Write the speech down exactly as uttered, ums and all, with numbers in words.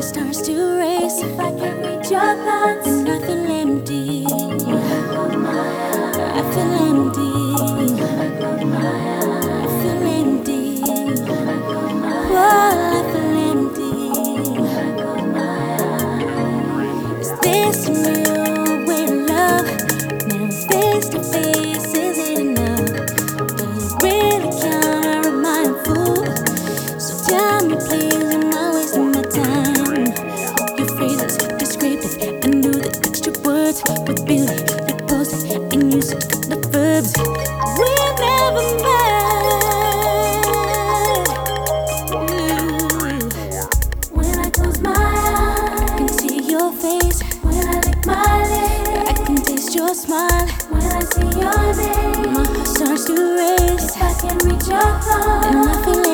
starts to race. If I can't reach your thoughts, then I feel empty. I feel empty. I feel empty. Whoa, I feel empty. Is this a new way to love? Now face to face, is it enough? Does it really count, or am I a fool? So tell me please, am I wasting my time? Your phrases descriptive, I knew the extra words with beauty. You posed it and used the verbs. We've never met. Ooh. When I close my eyes, I can see your face. When I lick my lips, I can taste your smile. When I see your name, my heart starts to race. If I can reach your thoughts, then I feel